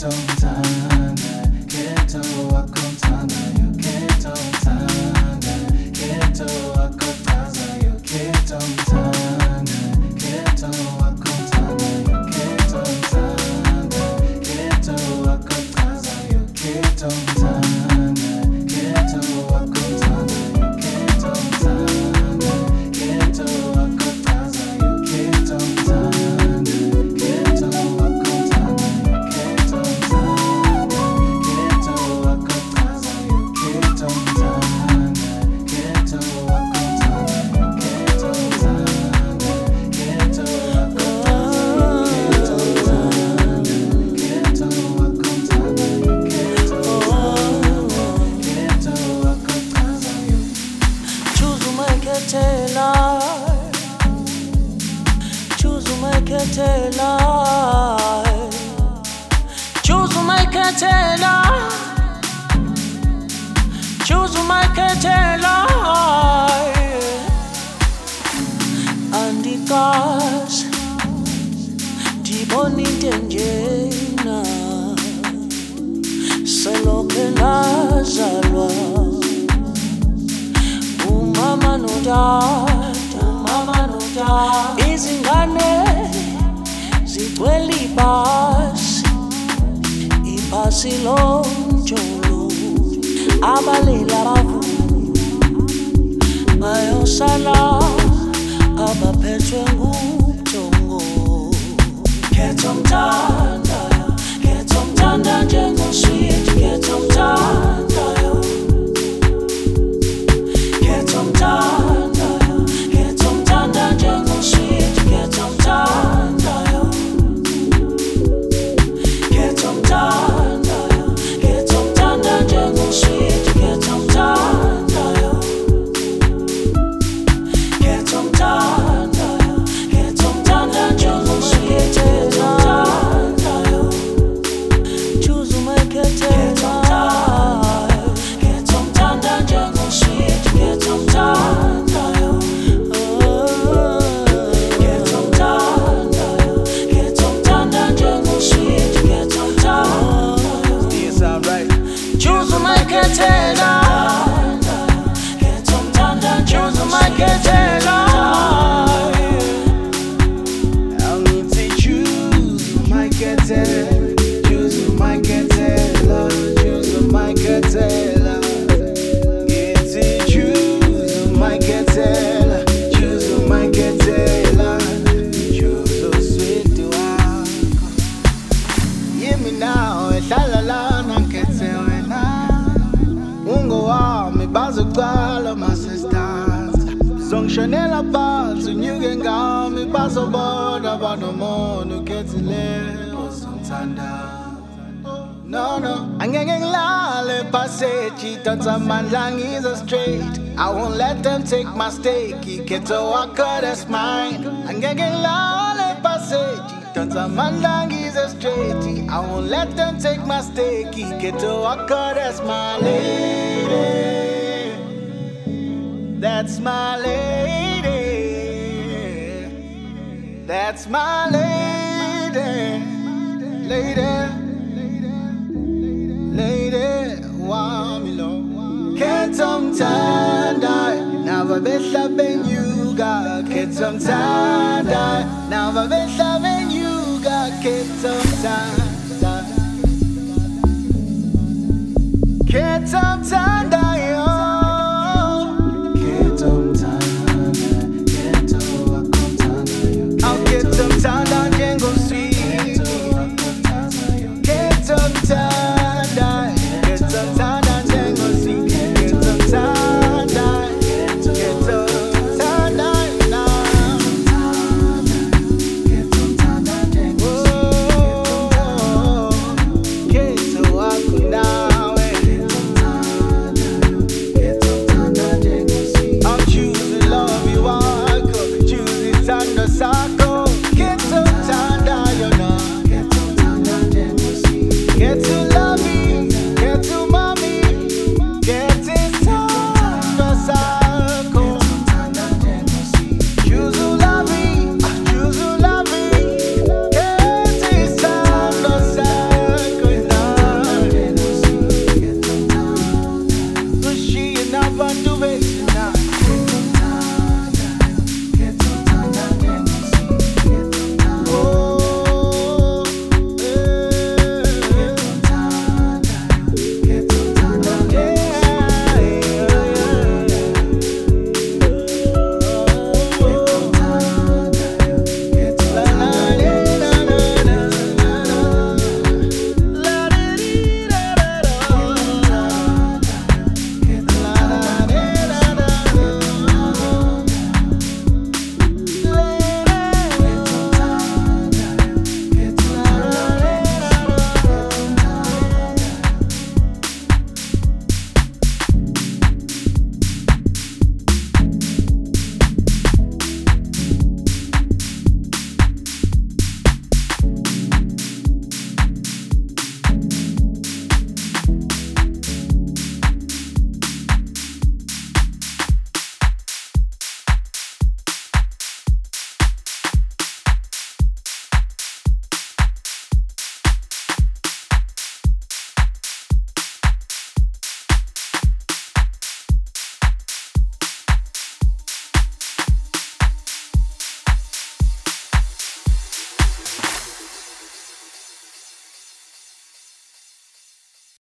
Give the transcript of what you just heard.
Andikaze ndibona into enjena selokhe ngazalwa umama notata izingane zigcwele ibhasi lomjolo abalili abavubi bayosala abaphethwe ngubuthongo. Khetha umthanda njengoswiti, khetha umthandayo, khetha umthanda njengoswiti, khetha umthandayo, khetha umthanda njengoswiti, khetha umthandayo, khetha umthanda njengoswiti, khetha umthandayo, choose umakhethela, khetha umthanda njengoswiti, khetha umthandayo, khetha umthanda njengoswiti, khetha umthandayo. Still sound right. Choose umakhethela, khetha umthanda, choose umakhethela. I'll need to choose my ketela, choose my ketela, choose my ketela. Get to choose my ketela, choose my ketela, choose a sweet to walk. Hear me now, ehlala lana ketela na. Ungo wami bazoqala my sisters. Zongishonela phansi unyuke ngami bazobona banomuntu ukhethile ozomthanda. No, angeke ngilale passage dansa amandla ngize straight. I won't let them take my stake. Ikhetho wakho that's mine. Angeke ngilale passage dansa amandla ngize straight. I won't let them take my stake. Ikhetho wakho that's my lady. That's my lady. That's my lady. Lady. Lady. Wamilo. Khetha umthanda. Nava behla benyuka. Khetha umthanda. Nava behla benyuka. Khetha umthanda. Khetha umthanda.